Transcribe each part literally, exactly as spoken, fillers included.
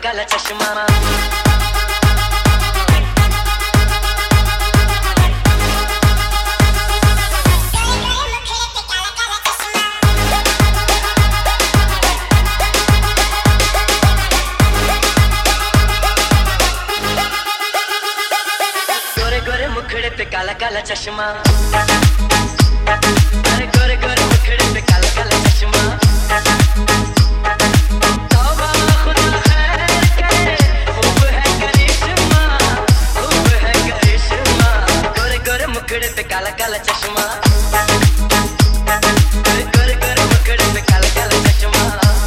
काला चश्मा। गोरे गोरे मुखड़े पे काला काला चश्मा, अरे गोरे गोरे मुखड़े पे काला काला चश्मा। तौबा खुदा खैर करे, खूब है करिश्मा, खूब है करिश्मा। गोरे गोरे मुखड़े पे काला काला चश्मा, अरे गोरे गोरे मुखड़े पे काला काला चश्मा।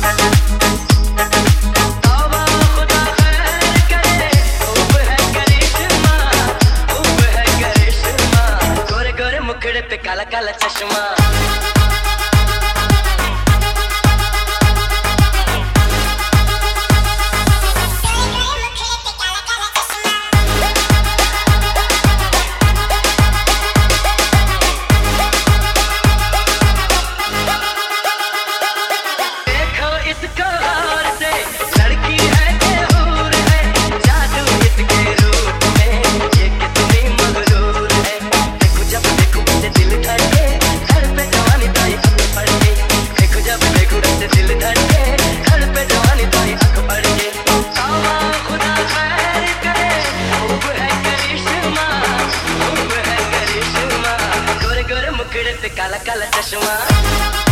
तौबा खुदा खैर करे, खूब है करिश्मा, खूब है करिश्मा। गोरे गोरे मुखड़े पे काला काला चश्मा। काला काला चश्मा।